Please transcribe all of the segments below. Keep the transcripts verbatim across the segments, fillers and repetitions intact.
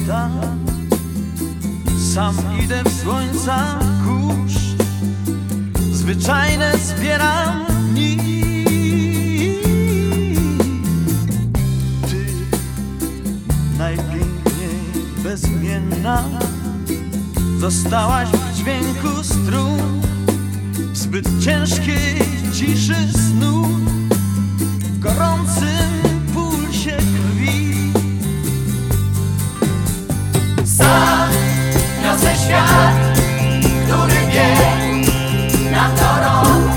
tam. Sam idę w słońca kurz, zwyczajne zbieram dni. Ty najpiękniej bezimienna zostałaś w dźwięku strun, w zbyt ciężkiej ciszy snu, w gorącym pulsie krwi. Sam niosę świat, który wie na to rok.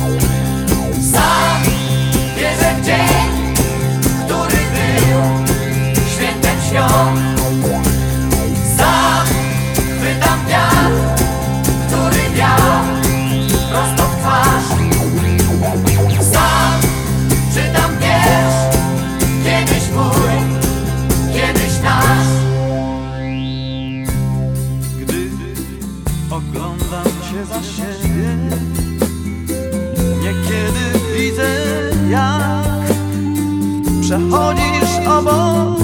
Sam wierzę w dzień, który był świętem świąt. Sam chwytam wiatr, który wiał prosto w twarz. Sam czytam wiersz, kiedyś mój, kiedyś nasz. Gdy oglądam cię za siebie, niekiedy widzę, jak przechodzisz obok